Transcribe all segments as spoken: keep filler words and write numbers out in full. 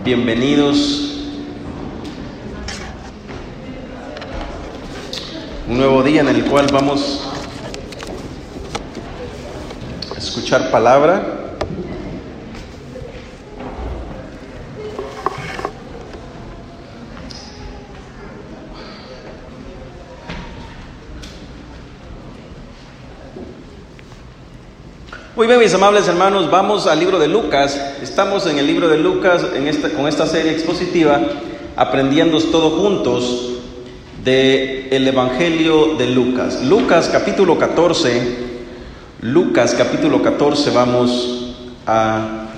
Bienvenidos. Un nuevo día en el cual vamos a escuchar palabra. Muy bien, mis amables hermanos, vamos al libro de Lucas. Estamos en el libro de Lucas en esta, con esta serie expositiva, aprendiendo todos juntos del Evangelio de Lucas. Lucas capítulo catorce, Lucas capítulo catorce vamos a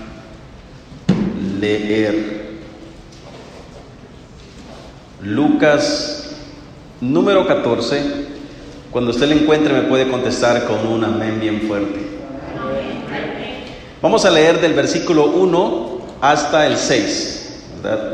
leer. Lucas número catorce, cuando usted lo encuentre me puede contestar con un amén bien fuerte. Vamos a leer del versículo uno hasta el seis, ¿verdad?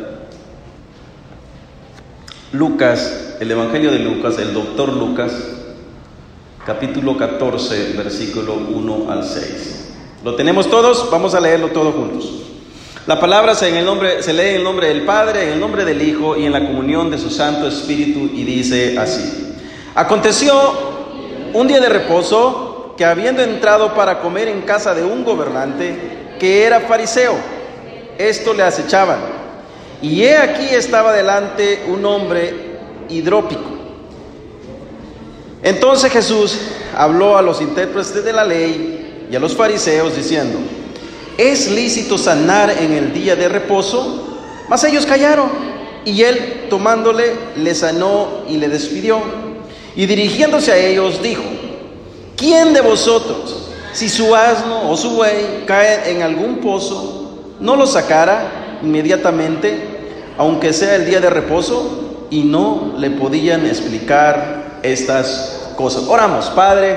Lucas, el Evangelio de Lucas, el doctor Lucas, capítulo catorce, versículo uno al seis. ¿Lo tenemos todos? Vamos a leerlo todos juntos. La palabra se, en el nombre, se lee en el nombre del Padre, en el nombre del Hijo y en la comunión de su Santo Espíritu, y dice así. Aconteció un día de reposo, que habiendo entrado para comer en casa de un gobernante que era fariseo, esto le acechaban. Y he aquí estaba delante un hombre hidrópico. Entonces Jesús habló a los intérpretes de la ley y a los fariseos diciendo: ¿es lícito sanar en el día de reposo? Mas ellos callaron. Y él, tomándole, le sanó y le despidió. Y dirigiéndose a ellos dijo: ¿quién de vosotros, si su asno o su buey cae en algún pozo, no lo sacara inmediatamente, aunque sea el día de reposo? Y no le podían explicar estas cosas. Oramos. Padre,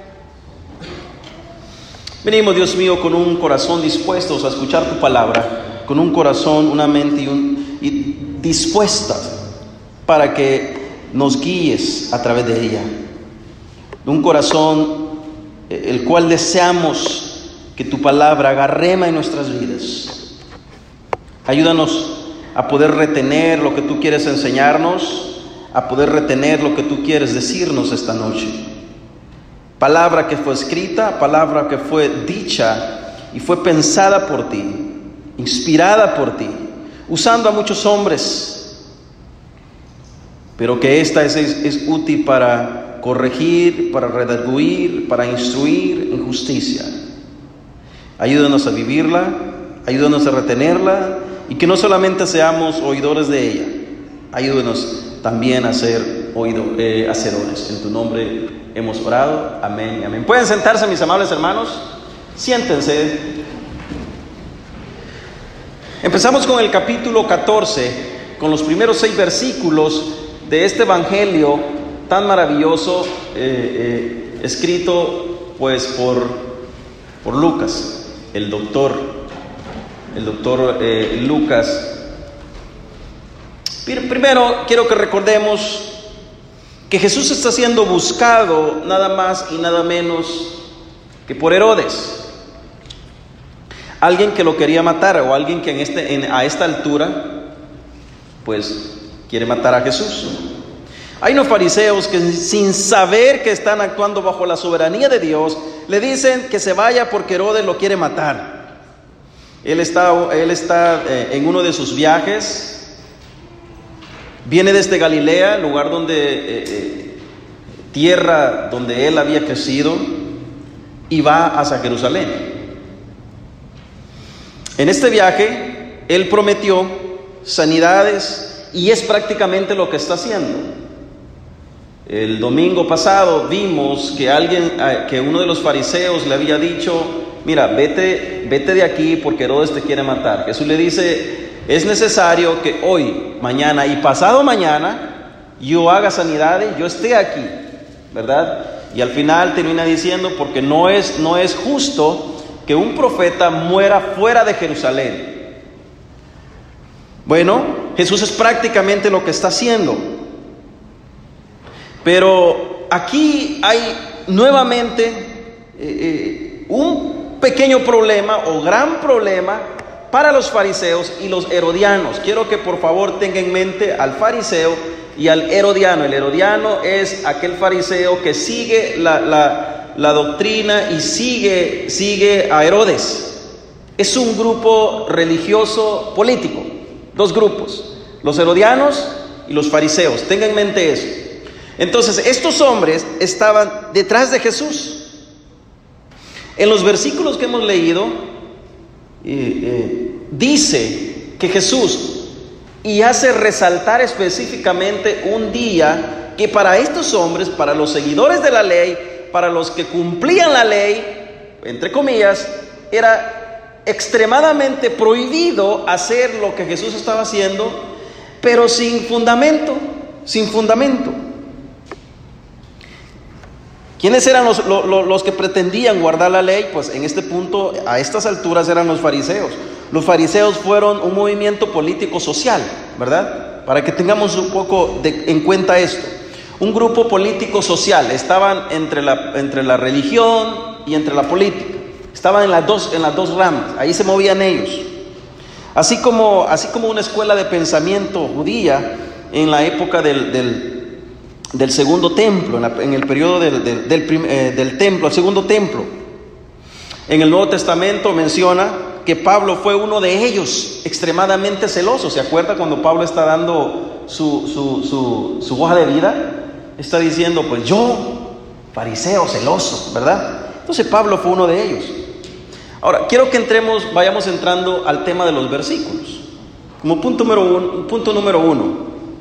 venimos, Dios mío, con un corazón dispuestos a escuchar tu palabra, con un corazón, una mente y, un, y dispuesta para que nos guíes a través de ella. Un corazón el cual deseamos que tu palabra haga rema en nuestras vidas. Ayúdanos a poder retener lo que tú quieres enseñarnos, a poder retener lo que tú quieres decirnos esta noche. Palabra que fue escrita, palabra que fue dicha y fue pensada por ti, inspirada por ti, usando a muchos hombres, pero que esta es, es, es útil para corregir, para redarguir, para instruir en justicia. Ayúdanos a vivirla, ayúdanos a retenerla, y que no solamente seamos oidores de ella, ayúdanos también a ser oído, eh, hacedores. En tu nombre hemos orado. Amén y amén. Pueden sentarse, mis amables hermanos. Siéntense. Empezamos con el capítulo catorce, con los primeros seis versículos de este evangelio tan maravilloso, eh, eh, escrito pues por, por Lucas, el doctor, el doctor eh, Lucas. Primero quiero que recordemos que Jesús está siendo buscado nada más y nada menos que por Herodes, alguien que lo quería matar, o alguien que en este, en, a esta altura pues quiere matar a Jesús. Hay unos fariseos que, sin saber que están actuando bajo la soberanía de Dios, le dicen que se vaya porque Herodes lo quiere matar. Él está, él está eh, en uno de sus viajes, viene desde Galilea, lugar donde, eh, eh, tierra donde él había crecido, y va hacia Jerusalén. En este viaje, él prometió sanidades, y es prácticamente lo que está haciendo. El domingo pasado vimos que alguien, que uno de los fariseos le había dicho: mira, vete, vete de aquí porque Herodes te quiere matar. Jesús le dice: es necesario que hoy, mañana y pasado mañana yo haga sanidades, yo esté aquí, ¿verdad? Y al final termina diciendo: porque no es, no es justo que un profeta muera fuera de Jerusalén. Bueno, Jesús es prácticamente lo que está haciendo. Pero aquí hay nuevamente eh, eh, un pequeño problema o gran problema para los fariseos y los herodianos. Quiero que por favor tenga en mente al fariseo y al herodiano. El herodiano es aquel fariseo que sigue la, la, la doctrina y sigue, sigue a Herodes. Es un grupo religioso político, dos grupos, los herodianos y los fariseos. Tengan en mente eso. Entonces, estos hombres estaban detrás de Jesús. En los versículos que hemos leído, eh, eh, dice que Jesús, y hace resaltar específicamente un día que para estos hombres, para los seguidores de la ley, para los que cumplían la ley, entre comillas, era extremadamente prohibido hacer lo que Jesús estaba haciendo, pero sin fundamento, sin fundamento. ¿Quiénes eran los, los, los que pretendían guardar la ley? Pues en este punto, a estas alturas, eran los fariseos. Los fariseos fueron un movimiento político social, ¿verdad? Para que tengamos un poco de, en cuenta esto. Un grupo político social, estaban entre la, entre la religión y entre la política. Estaban en las dos, en las dos ramas, ahí se movían ellos. Así como, así como una escuela de pensamiento judía en la época del, del, del segundo templo, en, la, en el periodo del, del, del, prim, eh, del templo, el segundo templo. En el Nuevo Testamento menciona que Pablo fue uno de ellos, extremadamente celoso. ¿Se acuerda cuando Pablo está dando su, su, su, su hoja de vida? Está diciendo, pues yo, fariseo, celoso, ¿verdad? Entonces Pablo fue uno de ellos. Ahora, quiero que entremos, vayamos entrando al tema de los versículos. Como punto número uno, punto número uno.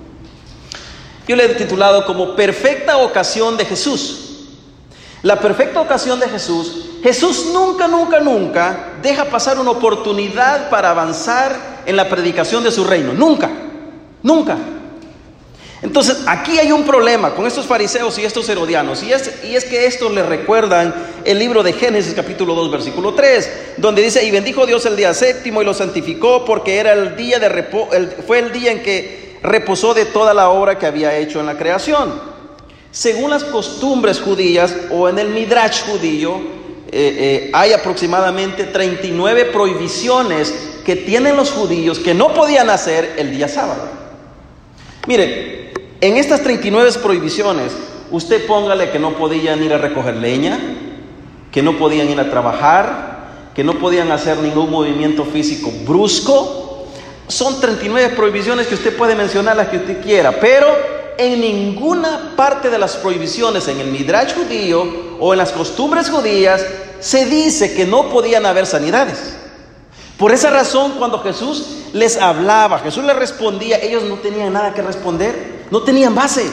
Yo le he titulado como perfecta ocasión de Jesús. La perfecta ocasión de Jesús. Jesús nunca, nunca, nunca deja pasar una oportunidad para avanzar en la predicación de su reino. Nunca, nunca. Entonces, aquí hay un problema con estos fariseos y estos herodianos, y es, y es que estos les recuerdan el libro de Génesis capítulo dos versículo tres, donde dice, y bendijo Dios el día séptimo y lo santificó porque era el día de repo, el, fue el día en que reposó de toda la obra que había hecho en la creación. Según las costumbres judías o en el Midrash judío, eh, eh, hay aproximadamente treinta y nueve prohibiciones que tienen los judíos que no podían hacer el día sábado. Mire, en estas treinta y nueve prohibiciones, usted póngale que no podían ir a recoger leña, que no podían ir a trabajar, que no podían hacer ningún movimiento físico brusco. Son treinta y nueve prohibiciones que usted puede mencionar las que usted quiera, pero en ninguna parte de las prohibiciones en el Midrash judío o en las costumbres judías se dice que no podían haber sanidades. Por esa razón, cuando Jesús les hablaba, Jesús les respondía, ellos no tenían nada que responder, no tenían base,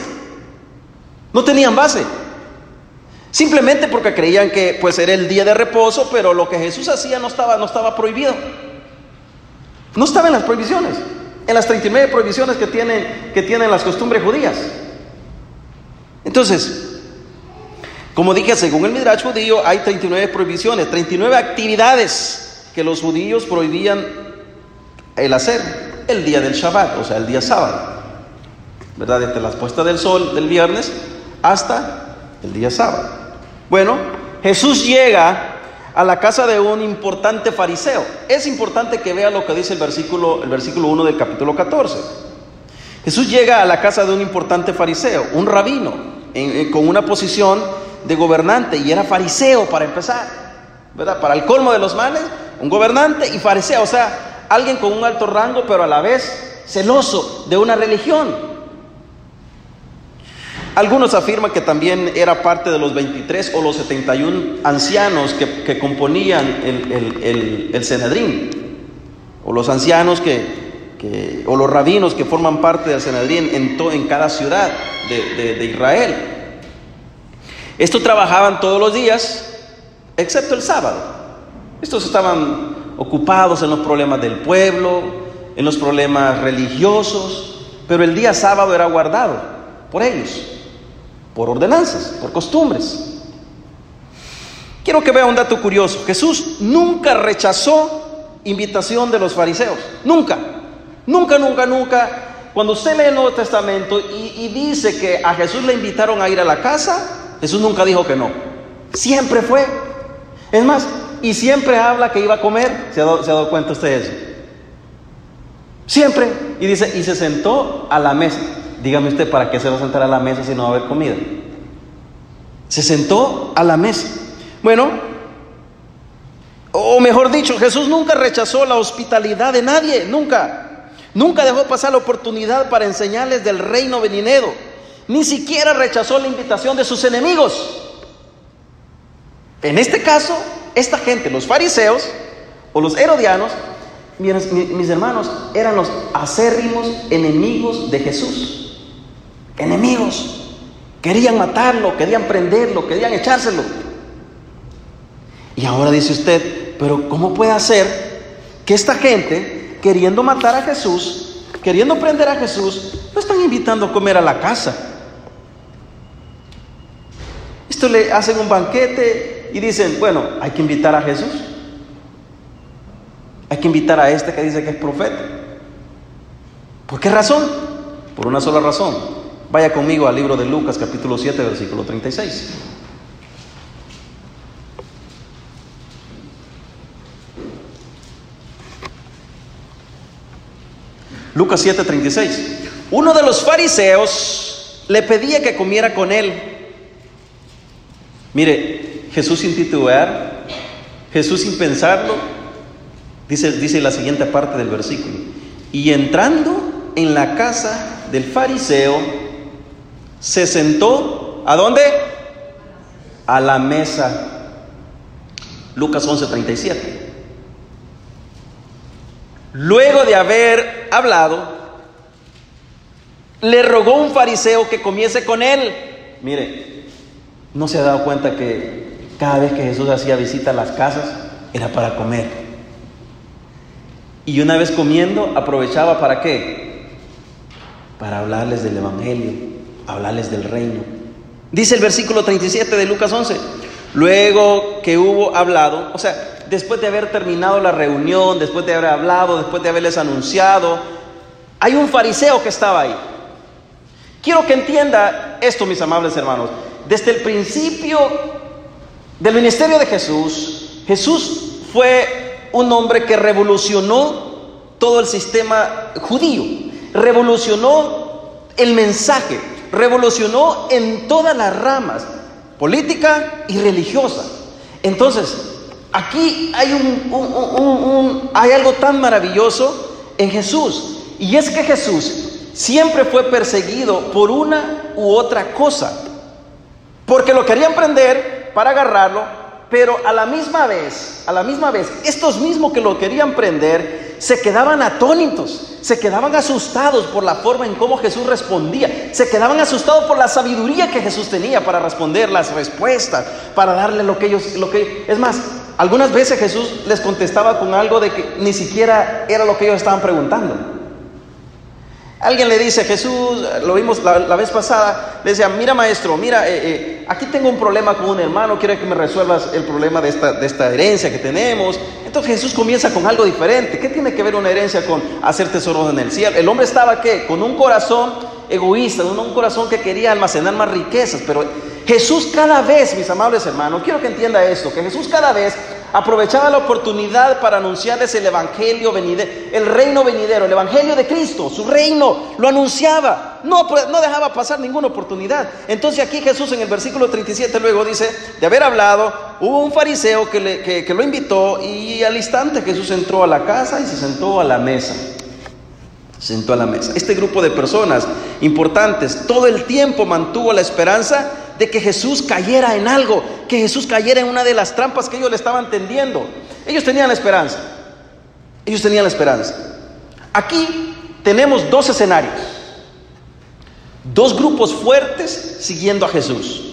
no tenían base. Simplemente porque creían que pues era el día de reposo, pero lo que Jesús hacía no estaba, no estaba prohibido. No estaba en las prohibiciones, en las treinta y nueve prohibiciones que tienen, que tienen las costumbres judías. Entonces, como dije, según el Midrash judío hay treinta y nueve prohibiciones, treinta y nueve actividades que los judíos prohibían el hacer el día del Shabbat, o sea, el día sábado, ¿verdad? Desde la puesta del sol del viernes hasta el día sábado. Bueno, Jesús llega a la casa de un importante fariseo. Es importante que vea lo que dice el versículo, el versículo uno del capítulo catorce. Jesús llega a la casa de un importante fariseo, un rabino, en, en, con una posición de gobernante, y era fariseo para empezar, ¿verdad? Para el colmo de los males, un gobernante y fariseo, o sea, alguien con un alto rango, pero a la vez celoso de una religión. Algunos afirman que también era parte de los veintitrés o los setenta y uno ancianos que, que componían el, el, el, el Sanedrín, o los ancianos que, que, o los rabinos que forman parte del Sanedrín en, to, en cada ciudad de, de, de Israel. Estos trabajaban todos los días, excepto el sábado. Estos estaban ocupados en los problemas del pueblo, en los problemas religiosos, pero el día sábado era guardado por ellos, por ordenanzas, por costumbres. Quiero que vea un dato curioso. Jesús nunca rechazó invitación de los fariseos. Nunca, nunca, nunca, nunca. Cuando usted lee el Nuevo Testamento y, y dice que a Jesús le invitaron a ir a la casa, Jesús nunca dijo que no. Siempre fue. Es más, y siempre habla que iba a comer. ¿Se ha dado, se ha dado cuenta usted de eso? Siempre. Y dice, y se sentó a la mesa. Dígame usted, ¿para qué se va a sentar a la mesa si no va a haber comida? Se sentó a la mesa. Bueno, o mejor dicho, Jesús nunca rechazó la hospitalidad de nadie, nunca. Nunca dejó pasar la oportunidad para enseñarles del reino venidero. Ni siquiera rechazó la invitación de sus enemigos. En este caso, esta gente, los fariseos o los herodianos, mis, mis hermanos, eran los acérrimos enemigos de Jesús. Enemigos. Querían matarlo, querían prenderlo, querían echárselo. Y ahora dice usted, pero ¿cómo puede ser que esta gente, queriendo matar a Jesús, queriendo prender a Jesús, lo están invitando a comer a la casa? Esto le hacen un banquete y dicen, bueno, hay que invitar a Jesús. Hay que invitar a este que dice que es profeta. ¿Por qué razón? Por una sola razón. Vaya conmigo al libro de Lucas, capítulo siete, versículo treinta y seis. Lucas siete, treinta y seis. Uno de los fariseos le pedía que comiera con él. Mire, Jesús sin titubear, Jesús sin pensarlo, dice, dice la siguiente parte del versículo. Y entrando en la casa del fariseo, se sentó, ¿a dónde? A la mesa. Lucas once, treinta y siete. Luego de haber hablado, le rogó un fariseo que comiese con él. Mire, ¿no se ha dado cuenta que cada vez que Jesús hacía visita a las casas era para comer? Y una vez comiendo, aprovechaba ¿para qué? Para hablarles del evangelio, hablarles del reino. Dice el versículo treinta y siete de Lucas once. Luego que hubo hablado, o sea, después de haber terminado la reunión, después de haber hablado, después de haberles anunciado, hay un fariseo que estaba ahí. Quiero que entienda esto, mis amables hermanos. Desde el principio del ministerio de Jesús, Jesús fue un hombre que revolucionó todo el sistema judío, revolucionó el mensaje, revolucionó en todas las ramas, política y religiosa. Entonces, aquí hay, un, un, un, un, hay algo tan maravilloso en Jesús, y es que Jesús siempre fue perseguido por una u otra cosa, porque lo querían prender para agarrarlo, pero a la misma vez, a la misma vez, estos mismos que lo querían prender se quedaban atónitos, se quedaban asustados por la forma en cómo Jesús respondía, se quedaban asustados por la sabiduría que Jesús tenía para responder las respuestas, para darle lo que ellos, lo que, es más, algunas veces Jesús les contestaba con algo de que ni siquiera era lo que ellos estaban preguntando. Alguien le dice, Jesús, lo vimos la, la vez pasada, le decía, mira maestro, mira, eh, eh, aquí tengo un problema con un hermano, quiero que me resuelvas el problema de esta, de esta herencia que tenemos. Entonces Jesús comienza con algo diferente. ¿Qué tiene que ver una herencia con hacer tesoros en el cielo? El hombre estaba, ¿qué? Con un corazón egoísta, un, un corazón que quería almacenar más riquezas. Pero Jesús cada vez, mis amables hermanos, quiero que entienda esto, que Jesús cada vez aprovechaba la oportunidad para anunciarles el evangelio venidero, el reino venidero, el evangelio de Cristo, su reino, lo anunciaba, no, no dejaba pasar ninguna oportunidad. Entonces aquí Jesús en el versículo treinta y siete luego dice, de haber hablado, hubo un fariseo que, le, que, que lo invitó, y al instante Jesús entró a la casa y se sentó a la mesa. Se sentó a la mesa. Este grupo de personas importantes todo el tiempo mantuvo la esperanza de que Jesús cayera en algo, que Jesús cayera en una de las trampas que ellos le estaban tendiendo. Ellos tenían la esperanza. Ellos tenían la esperanza. Aquí tenemos dos escenarios. Dos grupos fuertes siguiendo a Jesús.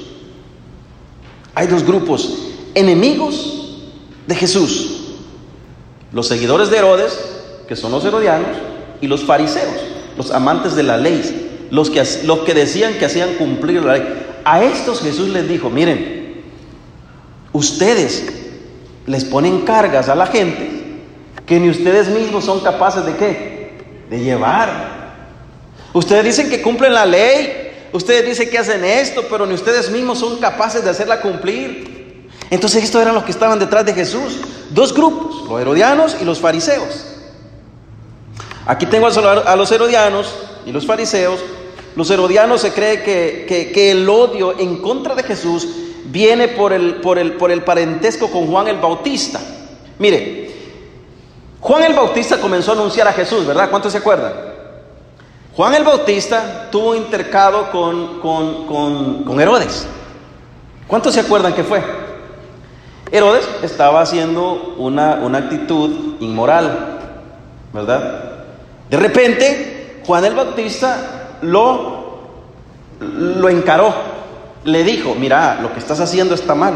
Hay dos grupos enemigos de Jesús. Los seguidores de Herodes, que son los herodianos, y los fariseos, los amantes de la ley, los que, los que decían que hacían cumplir la ley. A estos Jesús les dijo, miren, ustedes les ponen cargas a la gente que ni ustedes mismos son capaces de ¿qué? De llevar. Ustedes dicen que cumplen la ley, ustedes dicen que hacen esto, pero ni ustedes mismos son capaces de hacerla cumplir. Entonces estos eran los que estaban detrás de Jesús, dos grupos, los herodianos y los fariseos. Aquí tengo a los herodianos y los fariseos. Los herodianos se cree que, que, que el odio en contra de Jesús viene por el, por, el, por el parentesco con Juan el Bautista. Mire, Juan el Bautista comenzó a anunciar a Jesús, ¿verdad? ¿Cuántos se acuerdan? Juan el Bautista tuvo intercado con, con, con, con Herodes. ¿Cuántos se acuerdan que fue? Herodes estaba haciendo una, una actitud inmoral, ¿verdad? De repente, Juan el Bautista lo, lo encaró, le dijo: mira, lo que estás haciendo está mal.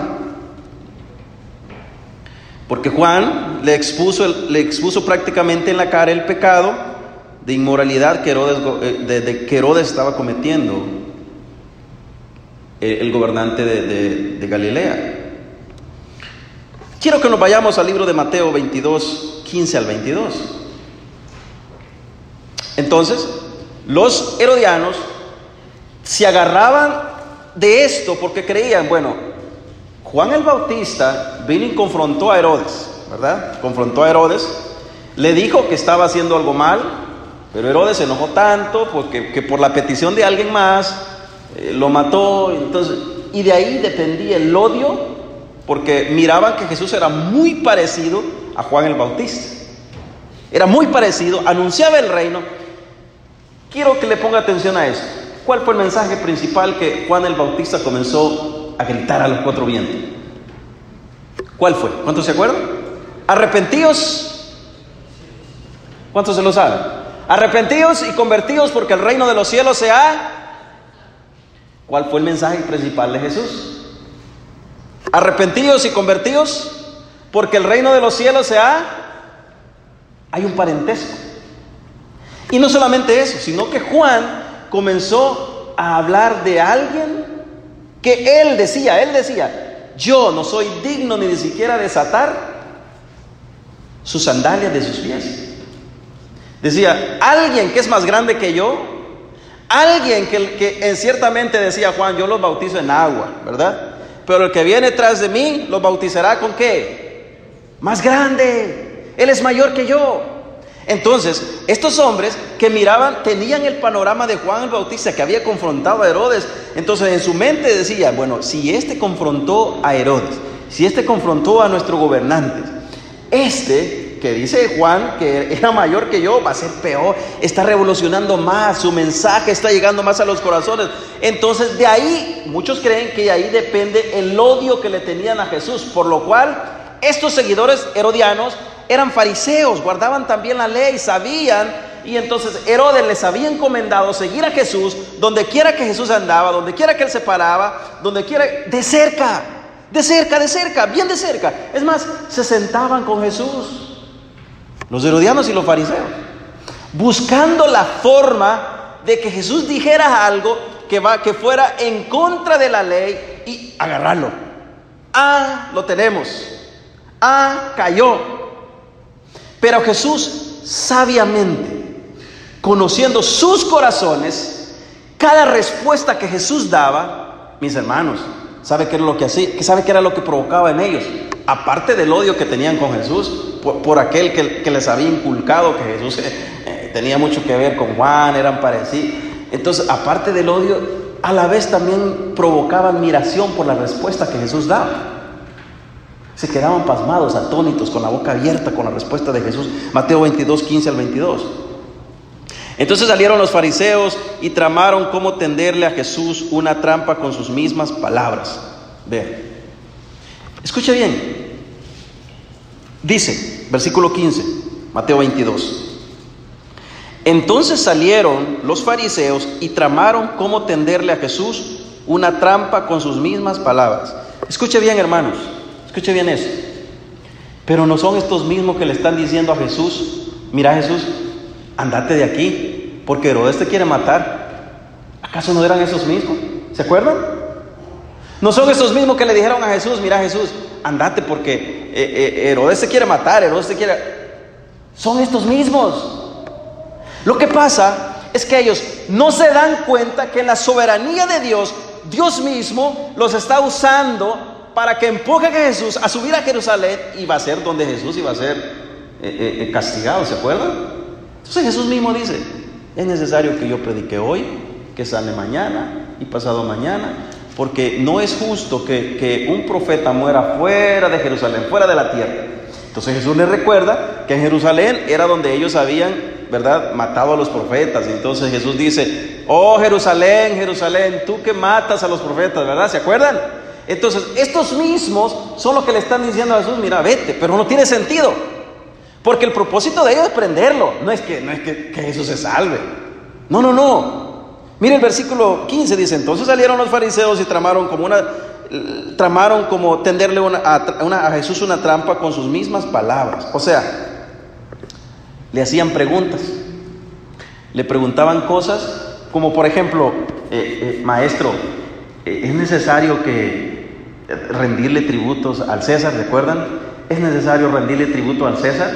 Porque Juan le expuso, le expuso prácticamente en la cara el pecado de inmoralidad que Herodes, de, de que Herodes estaba cometiendo, el gobernante de, de, de Galilea. Quiero que nos vayamos al libro de Mateo veintidós, quince al veintidós. Entonces, los herodianos se agarraban de esto porque creían, bueno, Juan el Bautista vino y confrontó a Herodes, ¿verdad? Confrontó a Herodes, le dijo que estaba haciendo algo mal, pero Herodes se enojó tanto porque que por la petición de alguien más eh, lo mató. Entonces, y de ahí dependía el odio, porque miraban que Jesús era muy parecido a Juan el Bautista. Era muy parecido, anunciaba el reino. Quiero que le ponga atención a esto. ¿Cuál fue el mensaje principal que Juan el Bautista comenzó a gritar a los cuatro vientos? ¿Cuál fue? ¿Cuántos se acuerdan? Arrepentíos. ¿Cuántos se lo saben? Arrepentíos y convertíos porque el reino de los cielos se ha... ¿Cuál fue el mensaje principal de Jesús? Arrepentíos y convertíos porque el reino de los cielos se ha... Hay un parentesco. Y no solamente eso, sino que Juan comenzó a hablar de alguien que él decía, él decía, yo no soy digno ni de siquiera desatar sus sandalias de sus pies. Decía, alguien que es más grande que yo, alguien que, que en ciertamente decía Juan, yo los bautizo en agua, ¿verdad? Pero el que viene tras de mí los bautizará ¿con qué? Más grande, él es mayor que yo. Entonces, estos hombres que miraban, tenían el panorama de Juan el Bautista que había confrontado a Herodes. Entonces en su mente decía, bueno, si este confrontó a Herodes, si este confrontó a nuestro gobernante, este que dice Juan que era mayor que yo, va a ser peor, está revolucionando más, su mensaje está llegando más a los corazones. Entonces de ahí, muchos creen que de ahí depende el odio que le tenían a Jesús, por lo cual estos seguidores herodianos eran fariseos, guardaban también la ley, sabían, y entonces Herodes les había encomendado seguir a Jesús donde quiera que Jesús andaba, donde quiera que él se paraba, donde quiera, de cerca, de cerca, de cerca, bien de cerca. Es más, se sentaban con Jesús, los herodianos y los fariseos, buscando la forma de que Jesús dijera algo que, va, que fuera en contra de la ley y agarrarlo. Ah, lo tenemos. Ah, cayó. Pero Jesús sabiamente, conociendo sus corazones, cada respuesta que Jesús daba, mis hermanos, ¿sabe qué era lo que hacía? ¿Sabe qué era lo que provocaba en ellos? Aparte del odio que tenían con Jesús, por, por aquel que, que les había inculcado que Jesús eh, tenía mucho que ver con Juan, eran parecidos. Entonces, aparte del odio, a la vez también provocaba admiración por la respuesta que Jesús daba. Se quedaban pasmados, atónitos, con la boca abierta con la respuesta de Jesús. Mateo veintidós, quince al veintidós. Entonces salieron los fariseos y tramaron cómo tenderle a Jesús una trampa con sus mismas palabras. Vean, escuche bien. Dice, versículo quince, Mateo veintidós. Entonces salieron los fariseos y tramaron cómo tenderle a Jesús una trampa con sus mismas palabras. Escuche bien, hermanos. Escuche bien eso. Pero no son estos mismos que le están diciendo a Jesús, mira Jesús, andate de aquí, porque Herodes te quiere matar. ¿Acaso no eran esos mismos? ¿Se acuerdan? No son esos mismos que le dijeron a Jesús, mira Jesús, andate porque eh, eh, Herodes te quiere matar, Herodes te quiere... Son estos mismos. Lo que pasa es que ellos no se dan cuenta que en la soberanía de Dios, Dios mismo los está usando para que empuje a Jesús a subir a Jerusalén, y va a ser donde Jesús iba a ser eh, eh, castigado, ¿se acuerdan? Entonces Jesús mismo dice, es necesario que yo predique hoy, que sane mañana y pasado mañana, porque no es justo que, que un profeta muera fuera de Jerusalén, fuera de la tierra. Entonces Jesús les recuerda que en Jerusalén era donde ellos habían, ¿verdad?, matado a los profetas. Y entonces Jesús dice, oh Jerusalén, Jerusalén, tú que matas a los profetas, ¿verdad? ¿Se acuerdan? Entonces estos mismos son los que le están diciendo a Jesús, mira, vete, pero no tiene sentido, porque el propósito de ellos es prenderlo, no es que, no es que, que Jesús se salve. No, no, no. Mire el versículo quince, dice, entonces salieron los fariseos y tramaron como una, tramaron como tenderle una, a, una, a Jesús una trampa con sus mismas palabras. O sea, le hacían preguntas, le preguntaban cosas como por ejemplo, eh, eh, maestro, eh, ¿es necesario que rendirle tributos al César? ¿Recuerdan? ¿Es necesario rendirle tributo al César?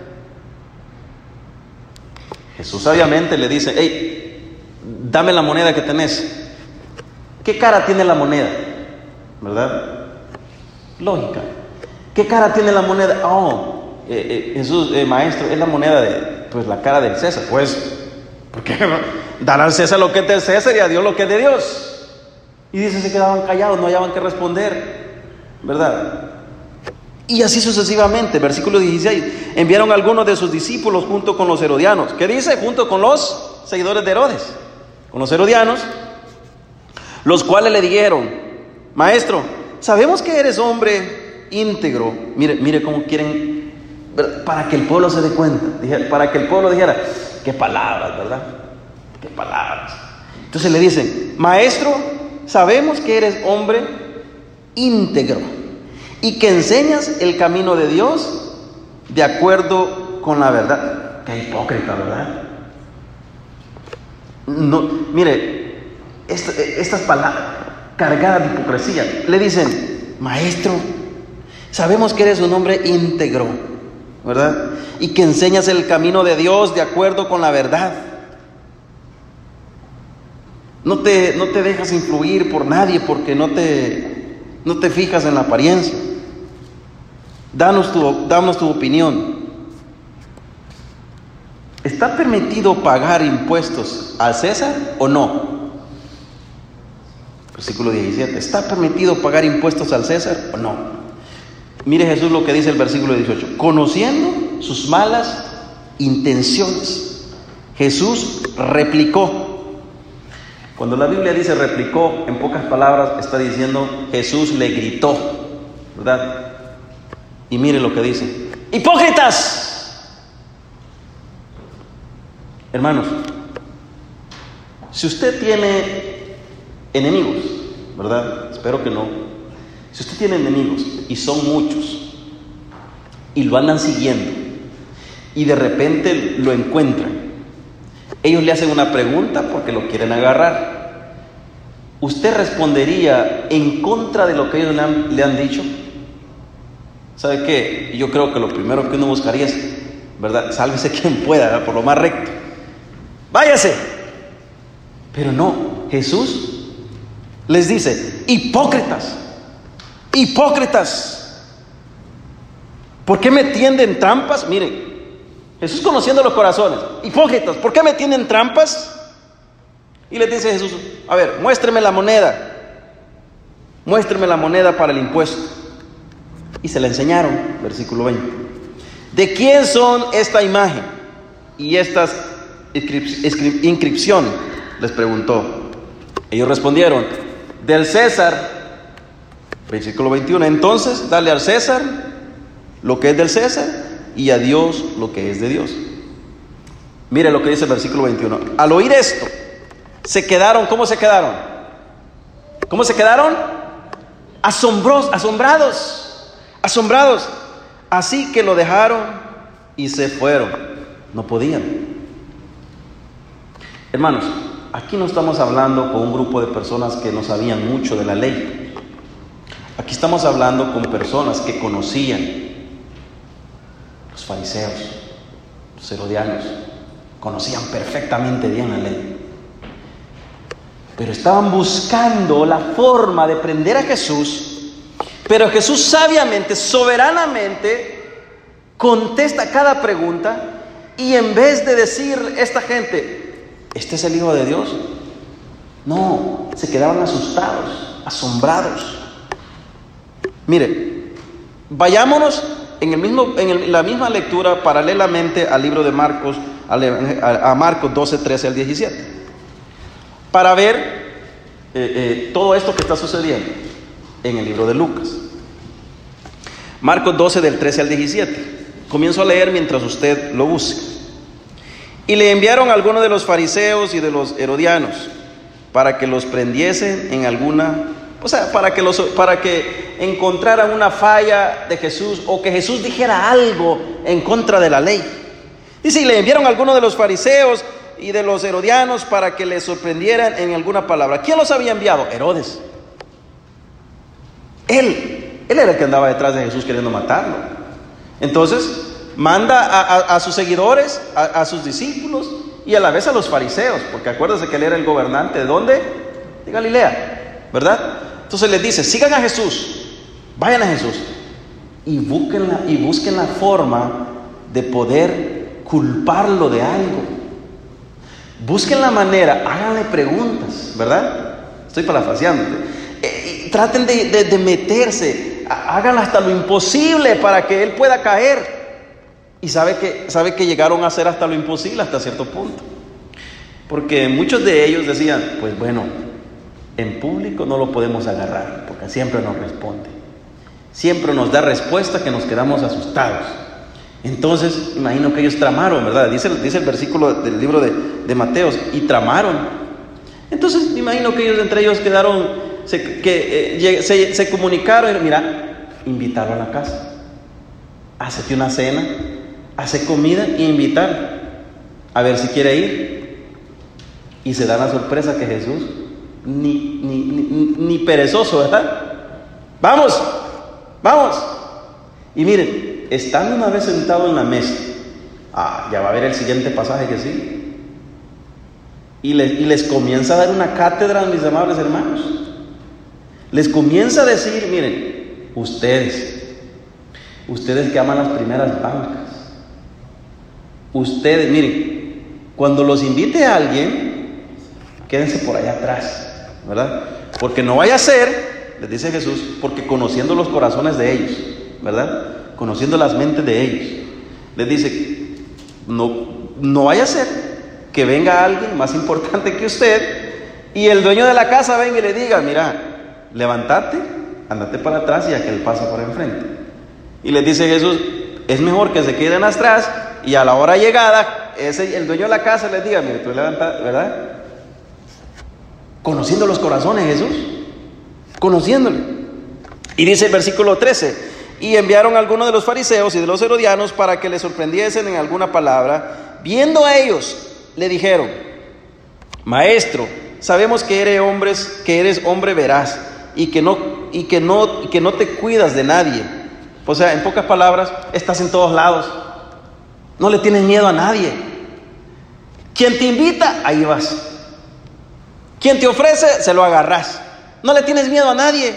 Jesús sabiamente le dice, hey, dame la moneda que tenés. ¿Qué cara tiene la moneda? ¿Verdad? Lógica. ¿Qué cara tiene la moneda? Oh, eh, eh, Jesús, eh, maestro, es la moneda de, pues la cara del César. Pues, ¿por qué dar al César lo que es del César y a Dios lo que es de Dios? Y dice, se quedaban callados, no hallaban que responder, ¿verdad? Y así sucesivamente. Versículo dieciséis, enviaron algunos de sus discípulos junto con los herodianos. ¿Qué dice? Junto con los seguidores de Herodes, con los herodianos, los cuales le dijeron, maestro, sabemos que eres hombre íntegro. Mire, mire cómo quieren, para que el pueblo se dé cuenta, para que el pueblo dijera, qué palabras, ¿verdad? Qué palabras. Entonces le dicen, maestro, sabemos que eres hombre íntegro y que enseñas el camino de Dios de acuerdo con la verdad. Qué hipócrita, ¿verdad? No, mire, esta, estas palabras cargadas de hipocresía, le dicen, maestro, sabemos que eres un hombre íntegro, ¿verdad? Y que enseñas el camino de Dios de acuerdo con la verdad. No te, no te dejas influir por nadie porque no te, no te fijas en la apariencia. Danos tu, danos tu opinión. ¿Está permitido pagar impuestos al César o no? Versículo diecisiete. ¿Está permitido pagar impuestos al César o no? Mire Jesús lo que dice el versículo dieciocho. Conociendo sus malas intenciones, Jesús replicó. Cuando la Biblia dice replicó, en pocas palabras está diciendo Jesús le gritó, ¿verdad? Y mire lo que dice. ¡Hipócritas! Hermanos, si usted tiene enemigos, ¿verdad? Espero que no. Si usted tiene enemigos y son muchos y lo andan siguiendo y de repente lo encuentran, ellos le hacen una pregunta porque lo quieren agarrar. ¿Usted respondería en contra de lo que ellos le han, le han dicho? ¿Sabe qué? Yo creo que lo primero que uno buscaría es, ¿verdad? Sálvese quien pueda, ¿verdad? Por lo más recto. Váyase. Pero no, Jesús les dice, hipócritas, hipócritas, ¿por qué me tienden trampas? Miren, Jesús conociendo los corazones, hipócritas, ¿por qué me tienden trampas? Y les dice Jesús, a ver, muéstreme la moneda, muéstreme la moneda para el impuesto. Y se la enseñaron, versículo veinte. ¿De quién son esta imagen y estas inscripciones? Les preguntó. Ellos respondieron, del César. Versículo veintiuno. Entonces, dale al César lo que es del César y a Dios lo que es de Dios. Mire lo que dice el versículo veintiuno. Al oír esto, se quedaron, ¿cómo se quedaron? ¿Cómo se quedaron? Asombros, asombrados. Asombrados, así que lo dejaron y se fueron. No podían. Hermanos, aquí no estamos hablando con un grupo de personas que no sabían mucho de la ley. Aquí estamos hablando con personas que conocían. Los fariseos, los herodianos, conocían perfectamente bien la ley. Pero estaban buscando la forma de prender a Jesús. Pero Jesús sabiamente, soberanamente, contesta cada pregunta Y en vez de decir esta gente, ¿este es el Hijo de Dios? No, se quedaban asustados, asombrados. Mire, vayámonos en, el mismo, en el, la misma lectura paralelamente al libro de Marcos, a, a Marcos doce, trece al diecisiete, para ver eh, eh, todo esto que está sucediendo en el libro de Lucas. Marcos doce del trece al diecisiete. Comienzo a leer mientras usted lo busque. Y le enviaron a algunos de los fariseos y de los herodianos para que los prendiesen en alguna, o sea, para que los, para que encontraran una falla de Jesús, o que Jesús dijera algo en contra de la ley. Dice, y le enviaron a algunos de los fariseos y de los herodianos para que les sorprendieran en alguna palabra. ¿Quién los había enviado? Herodes. Él, él era el que andaba detrás de Jesús queriendo matarlo. Entonces manda a, a, a sus seguidores, a, a sus discípulos y a la vez a los fariseos, porque acuérdense que él era el gobernante. ¿De dónde? De Galilea, ¿verdad? Entonces les dice, sigan a Jesús, vayan a Jesús y busquen la, y busquen la forma de poder culparlo de algo. Busquen la manera, háganle preguntas, ¿verdad? Estoy parafraseando. Eh, y traten de, de, de meterse, hagan hasta lo imposible para que él pueda caer. Y sabe que, sabe que llegaron a hacer hasta lo imposible hasta cierto punto. Porque muchos de ellos decían, pues bueno, en público no lo podemos agarrar, porque siempre nos responde. Siempre nos da respuesta que nos quedamos asustados. Entonces, imagino que ellos tramaron, ¿verdad? Dice, dice el versículo del libro de, de Mateos, y tramaron. Entonces, me imagino que ellos entre ellos quedaron, se, que, eh, se, se comunicaron, y mira, invitarlo a la casa. Hácete una cena, hace comida y invitar, a ver si quiere ir. Y se da la sorpresa que Jesús, ni, ni, ni, ni perezoso, ¿verdad? Vamos, vamos. Y miren, estando una vez sentado en la mesa, ah, ya va a ver el siguiente pasaje que sí. Y les, y les comienza a dar una cátedra, mis amables hermanos. Les comienza a decir, miren, ustedes, ustedes que aman las primeras bancas, ustedes, miren, cuando los invite a alguien, quédense por allá atrás, ¿verdad? Porque no vaya a ser, les dice Jesús, porque conociendo los corazones de ellos, ¿verdad? Conociendo las mentes de ellos, les dice, no, no vaya a ser que venga alguien más importante que usted y el dueño de la casa venga y le diga, mira, levántate, andate para atrás y aquel pasa por enfrente. Y les dice Jesús, es mejor que se queden atrás y a la hora llegada, ese, el dueño de la casa les diga, mire, tú levantas, ¿verdad? Conociendo los corazones, Jesús, conociéndole. Y dice el versículo trece, y enviaron a algunos de los fariseos y de los herodianos para que le sorprendiesen en alguna palabra. Viendo a ellos, le dijeron, maestro, sabemos que eres, hombres, que eres hombre veraz y que, no, y, que no, y que no te cuidas de nadie. O sea, en pocas palabras, estás en todos lados. No le tienes miedo a nadie. Quien te invita, ahí vas. Quien te ofrece, se lo agarras. No le tienes miedo a nadie.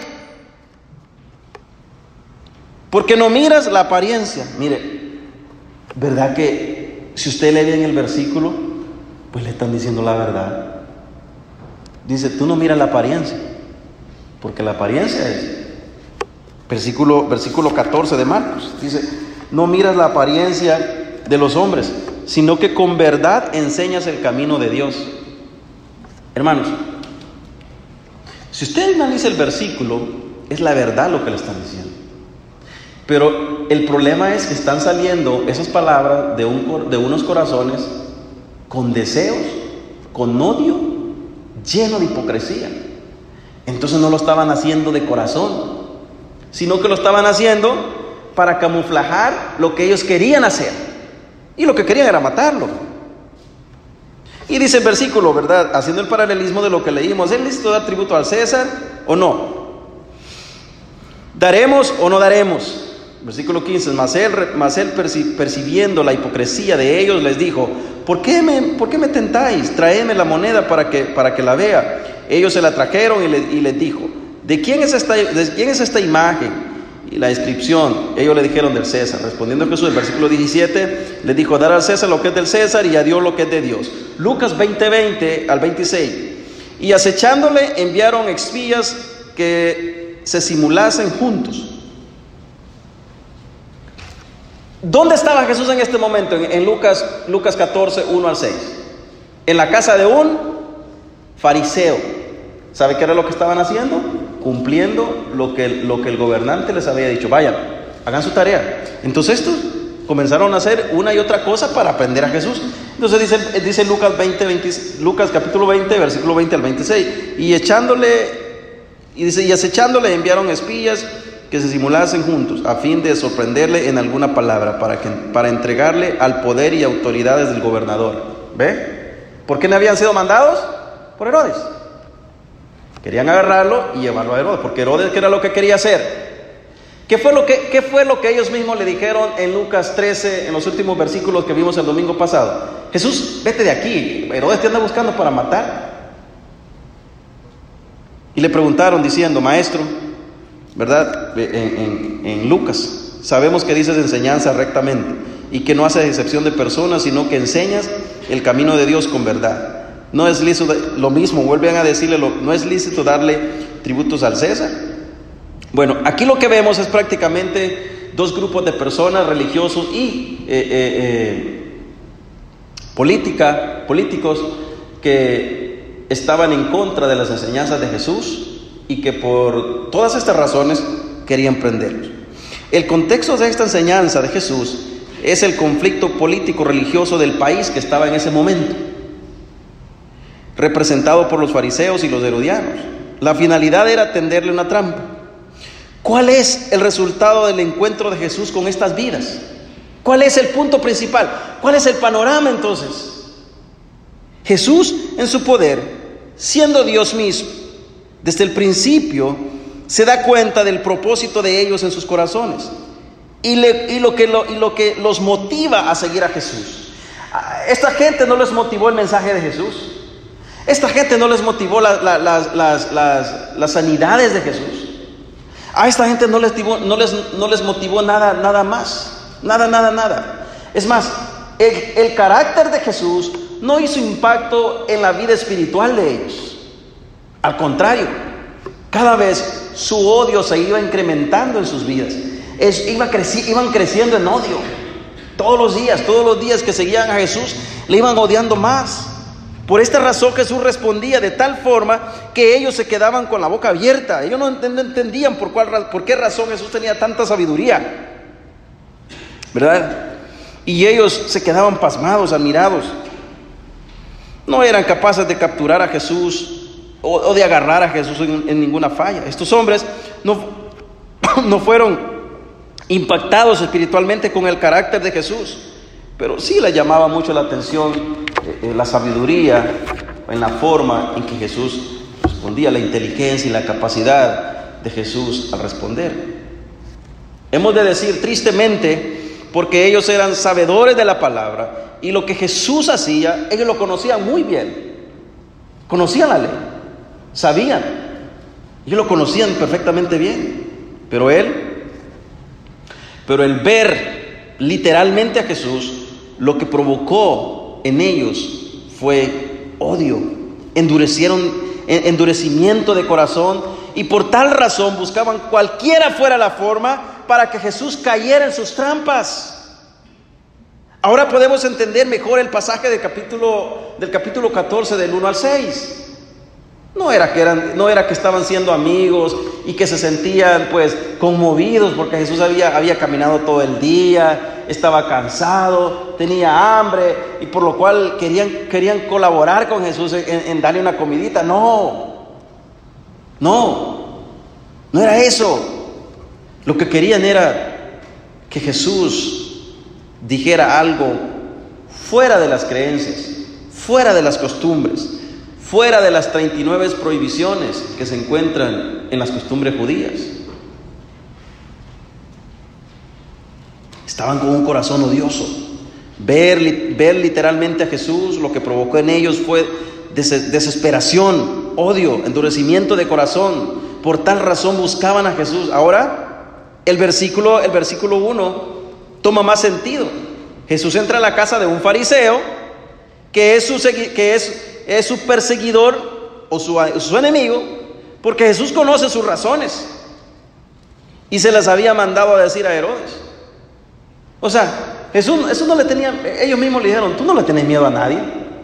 Porque no miras la apariencia. Mire, ¿verdad que si usted lee bien el versículo, pues le están diciendo la verdad? Dice, tú no miras la apariencia, porque la apariencia es... Versículo, versículo catorce de Marcos, dice, no miras la apariencia de los hombres, sino que con verdad enseñas el camino de Dios. Hermanos, si usted analiza el versículo, es la verdad lo que le están diciendo. Pero el problema es que están saliendo esas palabras de, un, de unos corazones con deseos, con odio, lleno de hipocresía. Entonces no lo estaban haciendo de corazón, sino que lo estaban haciendo para camuflajar lo que ellos querían hacer. Y lo que querían era matarlo. Y dice el versículo, ¿verdad? Haciendo el paralelismo de lo que leímos, ¿es lícito dar tributo al César o no? ¿Daremos o no daremos? Versículo quince, mas él, mas él percibiendo la hipocresía de ellos, les dijo, ¿por qué me, por qué me tentáis? Traedme la moneda para que, para que la vea. Ellos se la trajeron y, le, y les dijo, ¿de quién es esta, de quién es esta imagen Y la inscripción, ellos le dijeron del César. Respondiendo Jesús, el versículo diecisiete, le dijo: dar al César lo que es del César y a Dios lo que es de Dios. Lucas veinte, veinte al veintiséis. Y acechándole enviaron espías que se simulasen juntos. ¿Dónde estaba Jesús en este momento? En, en Lucas, Lucas catorce, uno al seis. En la casa de un fariseo. ¿Sabe qué era lo que estaban haciendo? Cumpliendo lo que, lo que el gobernante les había dicho. Vayan, hagan su tarea. Entonces estos comenzaron a hacer una y otra cosa para aprender a Jesús. Entonces dice, dice Lucas veinte, veinte, Lucas capítulo veinte, versículo veinte al veintiséis. Y echándole, y dice, y acechándole enviaron espías que se simulasen juntos, a fin de sorprenderle en alguna palabra, para, que, para entregarle al poder y autoridades del gobernador. ¿Ve? ¿Por qué no habían sido mandados? Por Herodes. Querían agarrarlo y llevarlo a Herodes, porque Herodes, ¿qué era lo que quería hacer? ¿Qué fue lo que, qué fue lo que ellos mismos le dijeron en Lucas trece, en los últimos versículos que vimos el domingo pasado? Jesús, vete de aquí, Herodes te anda buscando para matar. Y le preguntaron diciendo: maestro, ¿verdad? En, en, en Lucas, sabemos que dices enseñanza rectamente y que no haces excepción de personas, sino que enseñas el camino de Dios con verdad. No es lícito, lo mismo, vuelven a decirle, lo, no es lícito darle tributos al César. Bueno, aquí lo que vemos es prácticamente dos grupos de personas, religiosos y eh, eh, eh, política, políticos, que estaban en contra de las enseñanzas de Jesús y que por todas estas razones querían prenderlos. El contexto de esta enseñanza de Jesús es el conflicto político-religioso del país que estaba en ese momento, representado por los fariseos y los herodianos. La finalidad era tenderle una trampa. ¿Cuál es el resultado del encuentro de Jesús con estas vidas? ¿Cuál es el punto principal? ¿Cuál es el panorama entonces? Jesús en su poder, siendo Dios mismo, desde el principio se da cuenta del propósito de ellos en sus corazones y, le, y, lo, que lo, y lo que los motiva a seguir a Jesús. Esta gente no les motivó el mensaje de Jesús. Esta gente no les motivó la, la, las, las, las, las sanidades de Jesús. A esta gente no les, no les, no les motivó nada, nada más. Nada, nada, nada. Es más, el, el carácter de Jesús no hizo impacto en la vida espiritual de ellos. Al contrario, cada vez su odio se iba incrementando en sus vidas. Es, iba creci, iban creciendo en odio. Todos los días, todos los días que seguían a Jesús, le iban odiando más. Por esta razón Jesús respondía de tal forma que ellos se quedaban con la boca abierta. Ellos no entendían por, cuál, por qué razón Jesús tenía tanta sabiduría, ¿verdad? Y ellos se quedaban pasmados, admirados. No eran capaces de capturar a Jesús o, o de agarrar a Jesús en, en ninguna falla. Estos hombres no, no fueron impactados espiritualmente con el carácter de Jesús, pero sí les llamaba mucho la atención eh, la sabiduría en la forma en que Jesús respondía, la inteligencia y la capacidad de Jesús al responder. Hemos de decir tristemente, porque ellos eran sabedores de la palabra y lo que Jesús hacía, ellos lo conocían muy bien. Conocían la ley, sabían, ellos lo conocían perfectamente bien, pero él, pero el ver literalmente a Jesús, lo que provocó en ellos fue odio, endurecieron, endurecimiento de corazón, y por tal razón buscaban cualquiera fuera la forma para que Jesús cayera en sus trampas. Ahora podemos entender mejor el pasaje del capítulo, del capítulo catorce, del uno al seis. No era que eran, no era que estaban siendo amigos y que se sentían pues conmovidos porque Jesús había, había caminado todo el día, estaba cansado, tenía hambre y por lo cual querían, querían colaborar con Jesús en, en darle una comidita. No, no, no era eso. Lo que querían era que Jesús dijera algo fuera de las creencias, fuera de las costumbres, fuera de las treinta y nueve prohibiciones que se encuentran en las costumbres judías. Estaban con un corazón odioso. Ver, ver literalmente a Jesús, lo que provocó en ellos fue des- desesperación, odio, endurecimiento de corazón. Por tal razón buscaban a Jesús. Ahora, el versículo, el versículo uno toma más sentido. Jesús entra a la casa de un fariseo que es su, que es, es su perseguidor o su, su enemigo, porque Jesús conoce sus razones y se las había mandado a decir a Herodes. O sea, Jesús, Jesús no le tenía, ellos mismos le dijeron, tú no le tenés miedo a nadie.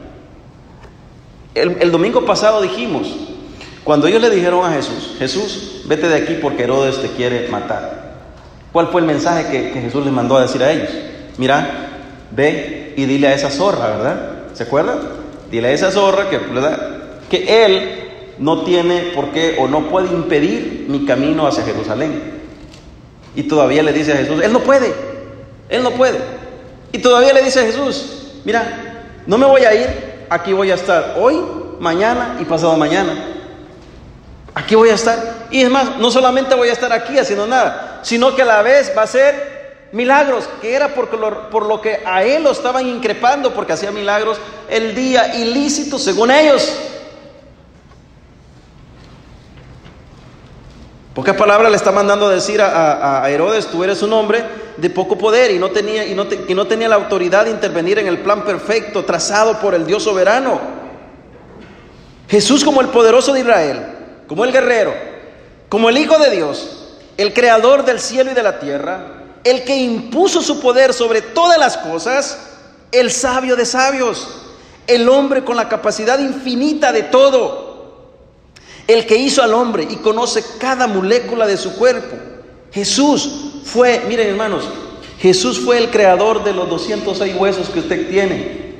El, el domingo pasado dijimos, cuando ellos le dijeron a Jesús, Jesús, vete de aquí porque Herodes te quiere matar. ¿Cuál fue el mensaje que, que Jesús les mandó a decir a ellos? Mira, ve y dile a esa zorra, ¿verdad? ¿Se acuerdan? Dile a esa zorra que, ¿verdad?, que él no tiene por qué o no puede impedir mi camino hacia Jerusalén. Y todavía le dice a Jesús, él no puede, él no puede. Y todavía le dice a Jesús, mira, no me voy a ir, aquí voy a estar hoy, mañana y pasado mañana. Aquí voy a estar. Y es más, no solamente voy a estar aquí haciendo nada, sino que a la vez va a ser milagros, que era por lo, por lo que a él lo estaban increpando, porque hacía milagros el día ilícito según ellos. Pocas palabras le está mandando a decir a, a, a Herodes, tú eres un hombre de poco poder y no tenía, y no te, y no tenía la autoridad de intervenir en el plan perfecto trazado por el Dios soberano. Jesús, como el poderoso de Israel, como el guerrero, como el Hijo de Dios, el creador del cielo y de la tierra, el que impuso su poder sobre todas las cosas, el sabio de sabios, el hombre con la capacidad infinita de todo, el que hizo al hombre y conoce cada molécula de su cuerpo. Jesús fue, miren hermanos, Jesús fue el creador de los doscientos seis huesos que usted tiene.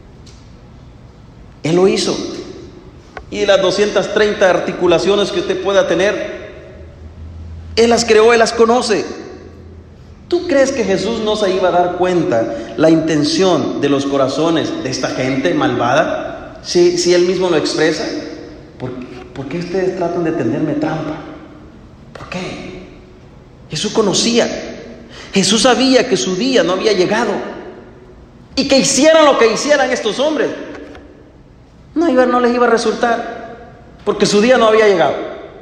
Él lo hizo. Y de las doscientas treinta articulaciones que usted pueda tener, Él las creó, Él las conoce. ¿Tú crees que Jesús no se iba a dar cuenta la intención de los corazones de esta gente malvada? Si, si Él mismo lo expresa. ¿Por, ¿Por qué ustedes tratan de tenderme trampa? ¿Por qué? Jesús conocía. Jesús sabía que su día no había llegado. Y que hicieran lo que hicieran estos hombres, no, iba, no les iba a resultar, porque su día no había llegado.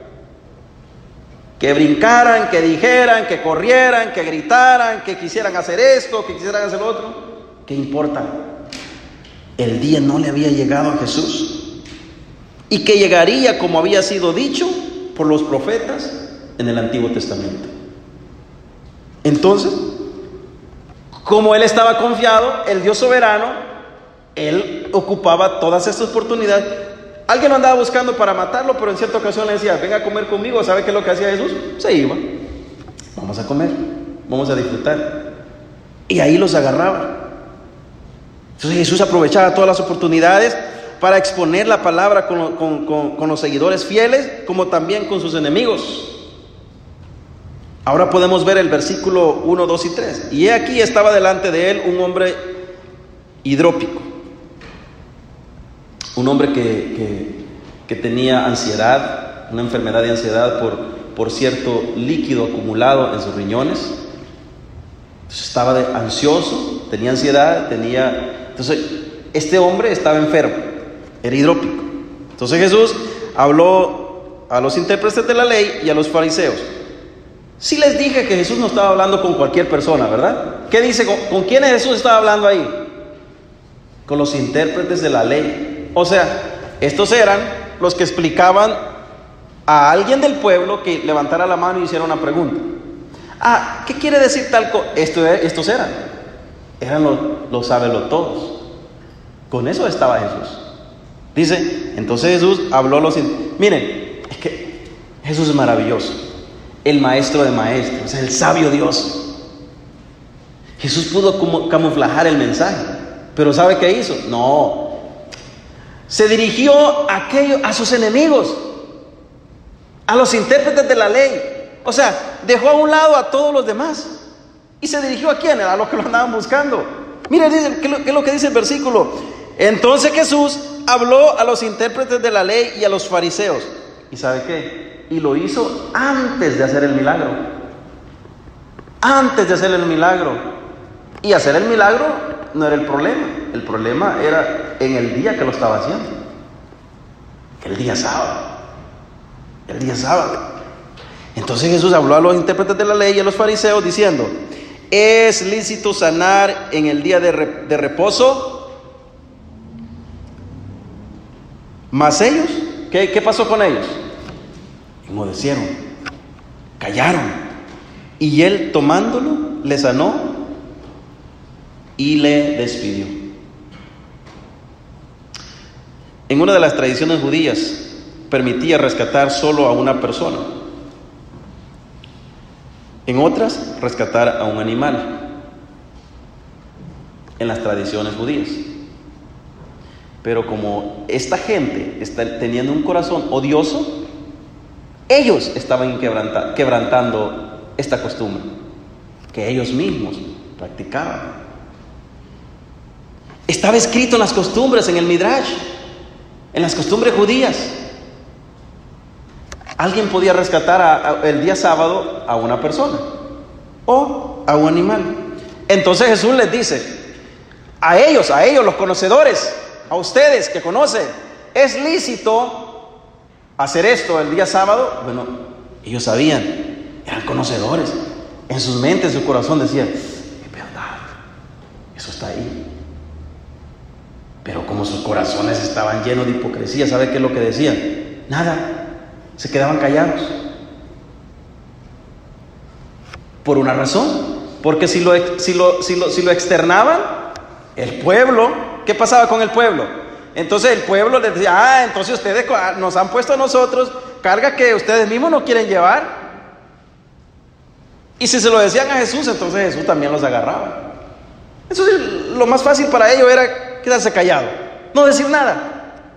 Que brincaran, que dijeran, que corrieran, que gritaran, que quisieran hacer esto, que quisieran hacer lo otro, ¿qué importa? El día no le había llegado a Jesús. Y que llegaría como había sido dicho por los profetas en el Antiguo Testamento. Entonces, como él estaba confiado, el Dios soberano, él ocupaba todas estas oportunidades. Alguien lo andaba buscando para matarlo, pero en cierta ocasión le decía, venga a comer conmigo. ¿Sabe qué es lo que hacía Jesús? Se iba. Vamos a comer, vamos a disfrutar. Y ahí los agarraba. Entonces Jesús aprovechaba todas las oportunidades para exponer la palabra con, con, con, con los seguidores fieles, como también con sus enemigos. Ahora podemos ver el versículo uno, dos y tres. Y he aquí estaba delante de él un hombre hidrópico, un hombre que, que, que tenía ansiedad, una enfermedad de ansiedad por, por cierto líquido acumulado en sus riñones. Entonces estaba de, ansioso, tenía ansiedad, tenía... Entonces este hombre estaba enfermo, era hidrópico. Entonces Jesús habló a los intérpretes de la ley y a los fariseos. Sí les dije que Jesús no estaba hablando con cualquier persona, ¿verdad? ¿Qué dice? ¿Con, con quiénes Jesús estaba hablando ahí? Con los intérpretes de la ley. O sea, estos eran los que explicaban a alguien del pueblo que levantara la mano y hiciera una pregunta. Ah, ¿qué quiere decir tal cosa? Esto, estos eran. Eran los, los sábelos todos. Con eso estaba Jesús. Dice, entonces Jesús habló a los... Miren, es que Jesús es maravilloso. El maestro de maestros, el sabio Dios. Jesús pudo como camuflajar el mensaje, pero ¿sabe qué hizo? No, se dirigió a, aquellos, a sus enemigos, a los intérpretes de la ley. O sea, dejó a un lado a todos los demás y se dirigió a quién, a los que lo andaban buscando. Mire, dice, ¿qué, ¿qué es lo que dice el versículo? Entonces Jesús habló a los intérpretes de la ley y a los fariseos. ¿Y sabe qué? Y lo hizo antes de hacer el milagro. Antes de hacer el milagro. Y hacer el milagro no era el problema. El problema era en el día que lo estaba haciendo. El día sábado. El día sábado. Entonces Jesús habló a los intérpretes de la ley y a los fariseos diciendo: ¿es lícito sanar en el día de, re, de reposo? Mas ellos, ¿qué, ¿qué pasó con ellos? Enmudecieron, callaron. Y él, tomándolo, le sanó y le despidió. En una de las tradiciones judías permitía rescatar solo a una persona. En otras, rescatar a un animal. En las tradiciones judías. Pero como esta gente está teniendo un corazón odioso, ellos estaban quebranta, quebrantando esta costumbre que ellos mismos practicaban. Estaba escrito en las costumbres, en el Midrash, en las costumbres judías. Alguien podía rescatar a, a, el día sábado a una persona o a un animal. Entonces Jesús les dice a ellos, a ellos los conocedores, a ustedes que conocen, ¿es lícito hacer esto el día sábado? Bueno, ellos sabían, eran conocedores. En sus mentes, en su corazón decían: es verdad, eso está ahí. Pero como sus corazones estaban llenos de hipocresía, ¿sabe qué es lo que decían? Nada. Se quedaban callados. Por una razón. Porque si lo, si lo, si lo, si lo externaban, el pueblo, ¿qué pasaba con el pueblo? Entonces el pueblo les decía: ah, entonces ustedes nos han puesto a nosotros carga que ustedes mismos no quieren llevar. Y si se lo decían a Jesús, entonces Jesús también los agarraba. Entonces lo más fácil para ellos era quedarse callado, no decir nada.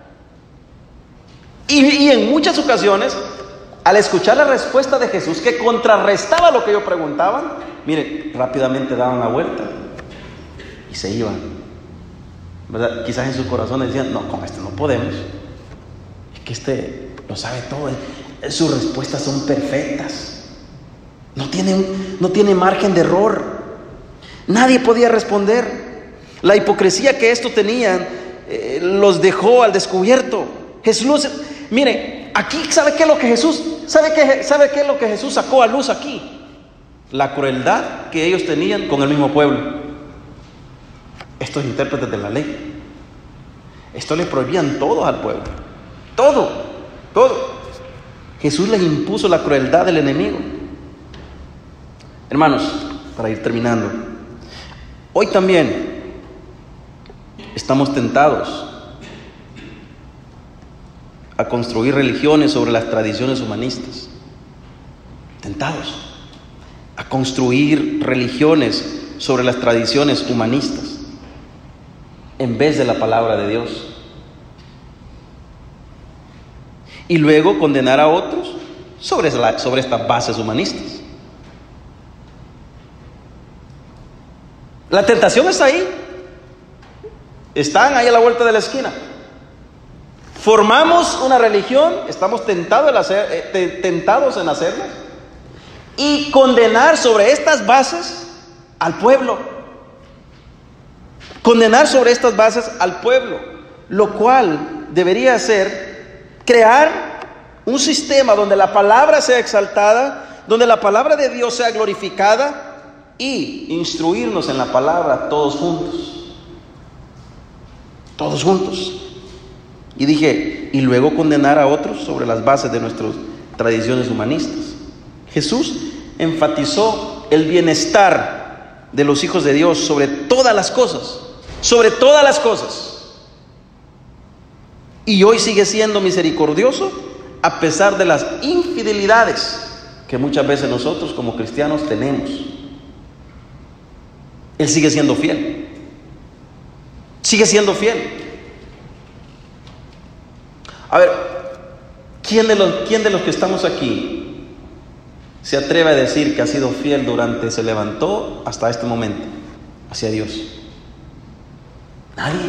Y, y en muchas ocasiones, al escuchar la respuesta de Jesús, que contrarrestaba lo que ellos preguntaban, miren, rápidamente daban la vuelta y se iban, ¿verdad? Quizás en sus corazones decían: no, con este no podemos, es que este lo sabe todo, sus respuestas son perfectas, no tiene, no tiene margen de error, nadie podía responder. La hipocresía que estos tenían eh, los dejó al descubierto. Jesús, mire, aquí ¿sabe qué es lo que Jesús, sabe qué, sabe qué es lo que Jesús sacó a luz aquí? La crueldad que ellos tenían con el mismo pueblo. Estos intérpretes de la ley, esto le prohibían todo al pueblo, todo, todo. Jesús les impuso la crueldad del enemigo. Hermanos, para ir terminando, hoy también estamos tentados a construir religiones sobre las tradiciones humanistas. Tentados a construir religiones sobre las tradiciones humanistas en vez de la palabra de Dios. Y luego condenar a otros sobre, la, sobre estas bases humanistas. La tentación está ahí. Están ahí a la vuelta de la esquina. Formamos una religión, estamos tentados en, hacer, eh, tentados en hacerla, y condenar sobre estas bases al pueblo. Condenar sobre estas bases al pueblo, lo cual debería ser crear un sistema donde la palabra sea exaltada, donde la palabra de Dios sea glorificada, y instruirnos en la palabra todos juntos. Todos juntos. Y dije, y luego condenar a otros sobre las bases de nuestras tradiciones humanistas. Jesús enfatizó el bienestar de los hijos de Dios sobre todas las cosas, sobre todas las cosas. Y hoy sigue siendo misericordioso a pesar de las infidelidades que muchas veces nosotros como cristianos tenemos. Él sigue siendo fiel. Sigue siendo fiel. A ver, ¿quién de los, quién de los que estamos aquí se atreve a decir que ha sido fiel durante, se levantó hasta este momento hacia Dios? Nadie.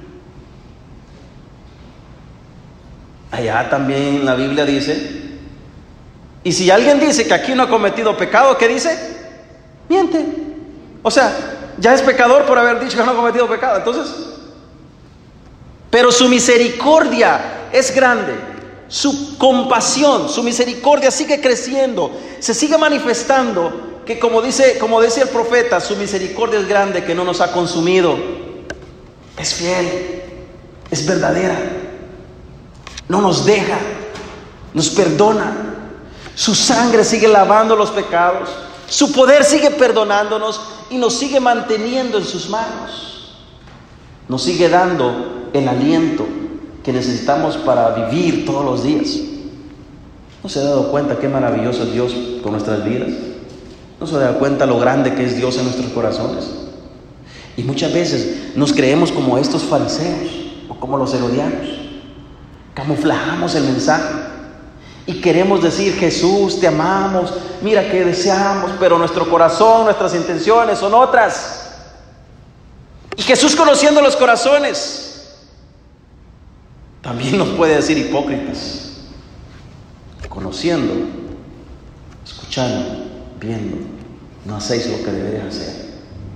Allá también la Biblia dice, y si alguien dice que aquí no ha cometido pecado, ¿qué dice? Miente. O sea, ya es pecador por haber dicho que no ha cometido pecado. Entonces, pero su misericordia es grande, su compasión, su misericordia sigue creciendo, se sigue manifestando, que como dice, como dice el profeta, su misericordia es grande, que no nos ha consumido. Es fiel, es verdadera, no nos deja, nos perdona. Su sangre sigue lavando los pecados, su poder sigue perdonándonos y nos sigue manteniendo en sus manos. Nos sigue dando el aliento que necesitamos para vivir todos los días. ¿No se ha dado cuenta qué maravilloso es Dios con nuestras vidas? ¿No se ha dado cuenta lo grande que es Dios en nuestros corazones? Y muchas veces nos creemos como estos fariseos o como los herodianos. Camuflajamos el mensaje y queremos decir: Jesús, te amamos, mira que deseamos, pero nuestro corazón, nuestras intenciones son otras. Y Jesús, conociendo los corazones, también nos puede decir hipócritas, conociendo, escuchando, viendo, no hacéis lo que deberéis hacer.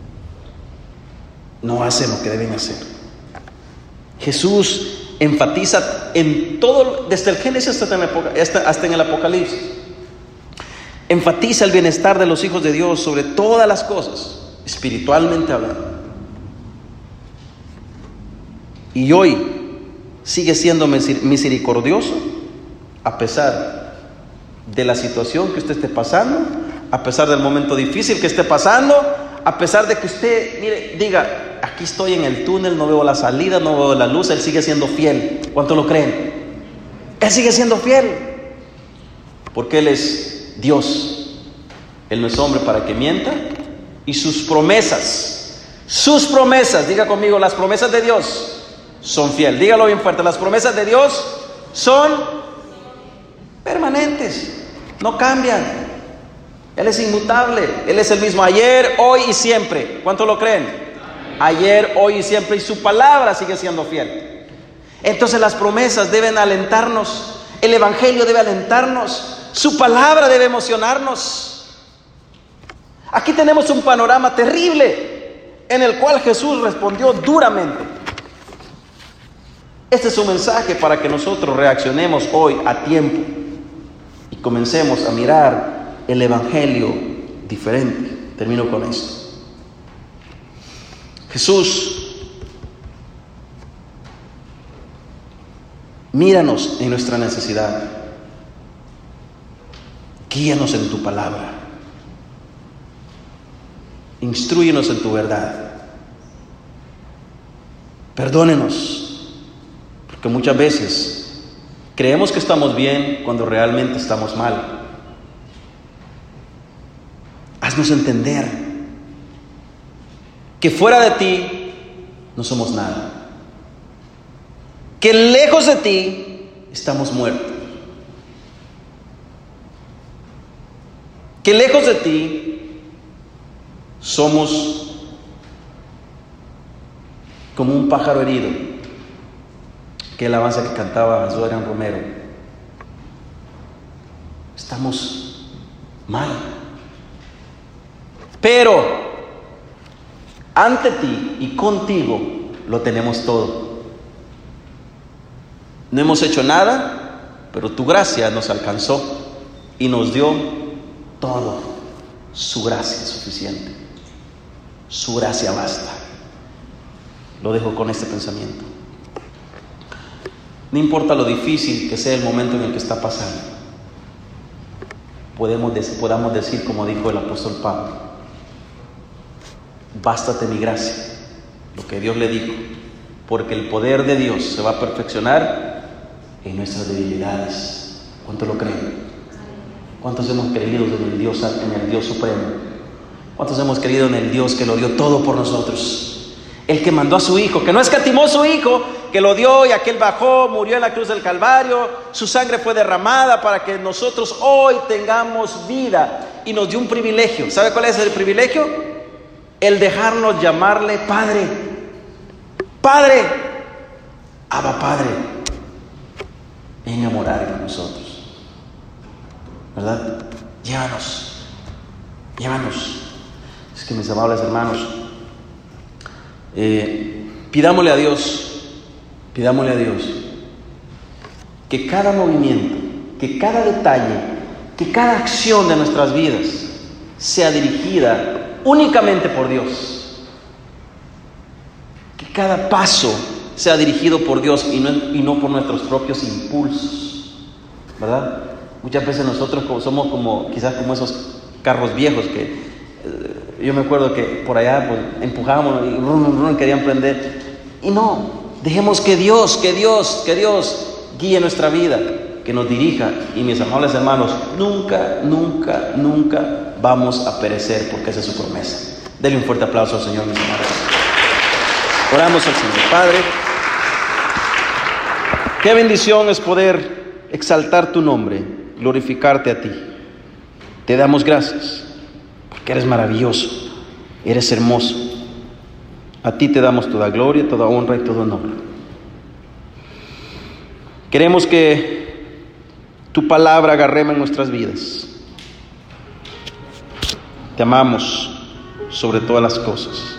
No hacen lo que deben hacer. Jesús enfatiza en todo, desde el Génesis hasta en el, hasta en el Apocalipsis, enfatiza el bienestar de los hijos de Dios sobre todas las cosas, espiritualmente hablando. Y hoy sigue siendo misericordioso a pesar de la situación que usted esté pasando, a pesar del momento difícil que esté pasando, a pesar de que usted, mire, diga: aquí estoy en el túnel, no veo la salida, no veo la luz. Él sigue siendo fiel. ¿Cuánto lo creen? Él sigue siendo fiel, porque Él es Dios. Él no es hombre para que mienta, y sus promesas, sus promesas, diga conmigo, las promesas de Dios son fieles. Dígalo bien fuerte: las promesas de Dios son permanentes, no cambian. Él es inmutable, Él es el mismo ayer, hoy y siempre. ¿Cuánto lo creen? Ayer, hoy y siempre, y su palabra sigue siendo fiel. Entonces las promesas deben alentarnos, el evangelio debe alentarnos, su palabra debe emocionarnos. Aquí tenemos un panorama terrible en el cual Jesús respondió duramente. Este es un mensaje para que nosotros reaccionemos hoy a tiempo y comencemos a mirar el evangelio diferente. Termino con esto. Jesús, míranos en nuestra necesidad, guíanos en tu palabra, instrúyenos en tu verdad, perdónenos, porque muchas veces creemos que estamos bien cuando realmente estamos mal. Haznos entender que fuera de ti no somos nada, que lejos de ti estamos muertos, que lejos de ti somos como un pájaro herido, que el alabanza que cantaba Adrián Romero. Estamos mal, pero ante ti y contigo lo tenemos todo. No hemos hecho nada, pero tu gracia nos alcanzó y nos dio todo. Su gracia es suficiente, su gracia basta. Lo dejo con este pensamiento. No importa lo difícil que sea el momento en el que está pasando, podemos, podamos decir como dijo el apóstol Pablo: bástate mi gracia, lo que Dios le dijo, porque el poder de Dios se va a perfeccionar en nuestras debilidades. ¿Cuántos lo creen? ¿Cuántos hemos creído en el Dios, en el Dios supremo? ¿Cuántos hemos creído en el Dios que lo dio todo por nosotros? El que mandó a su Hijo, que no escatimó a su Hijo, que lo dio y aquel bajó, murió en la cruz del Calvario, su sangre fue derramada para que nosotros hoy tengamos vida, y nos dio un privilegio. ¿Sabe cuál es el privilegio? El dejarnos llamarle Padre. Padre, Abba Padre, ven a morar con nosotros, ¿verdad? Llévanos, llévanos. Es que mis amables hermanos, eh, pidámosle a Dios, pidámosle a Dios que cada movimiento, que cada detalle, que cada acción de nuestras vidas sea dirigida únicamente por Dios. Que cada paso sea dirigido por Dios y no, y no por nuestros propios impulsos, ¿verdad? Muchas veces nosotros somos como, quizás como esos carros viejos que eh, yo me acuerdo que por allá pues, empujábamos y rum, rum, rum, querían prender. Y no, dejemos que Dios, que Dios, que Dios guíe nuestra vida, que nos dirija. Y mis amables hermanos, nunca, nunca, nunca vamos a perecer, porque esa es su promesa. Denle un fuerte aplauso al Señor, mis hermanos. Oramos al Señor. Padre, qué bendición es poder exaltar tu nombre, glorificarte a ti. Te damos gracias, porque eres maravilloso, eres hermoso. A ti te damos toda gloria, toda honra y todo honor. Queremos que tu palabra haga rema en nuestras vidas. Te amamos sobre todas las cosas.